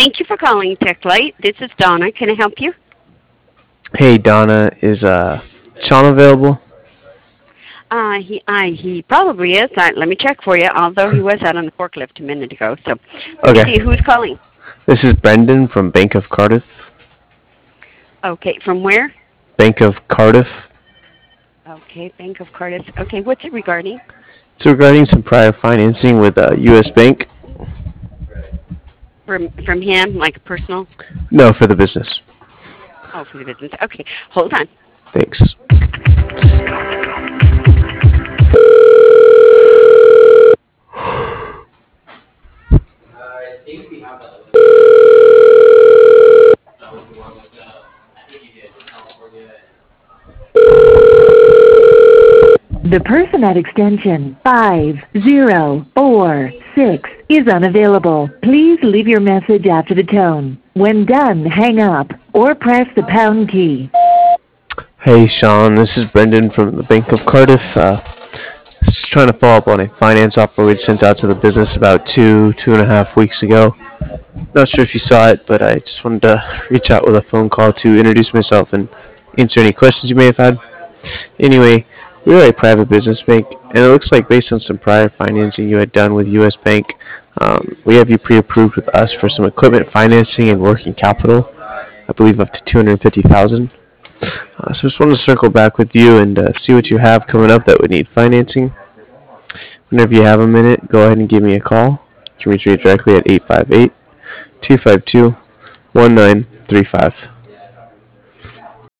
Thank you for calling TechLight. This is Donna. Can I help you? Hey Donna, is Sean available? He probably is. Let me check for you. Although he was out on the forklift a minute ago, so let me Okay. see who's calling. This is Brendan from Bank of Cardiff. Okay, from where? Bank of Cardiff. Okay, Bank of Cardiff. Okay, what's it regarding? It's regarding some prior financing with U.S. Bank. From him, like personal? No, for the business. Oh, for the business. Okay, hold on. Thanks. The person at extension 5046 is unavailable. Please leave your message after the tone. When done, hang up or press the pound key. Hey Sean, this is Brendan from the Bank of Cardiff. Just trying to follow up on a finance offer we sent out to the business about 2.5 weeks ago. Not sure if you saw it, but I just wanted to reach out with a phone call to introduce myself and answer any questions you may have had. Anyway, we are a private business bank, and it looks like based on some prior financing you had done with U.S. Bank, we have you pre-approved with us for some equipment financing and working capital. I believe up to 250,000. So just wanted to circle back with you and see what you have coming up that would need financing. Whenever you have a minute, go ahead and give me a call. You can reach me directly at 858 252 1935.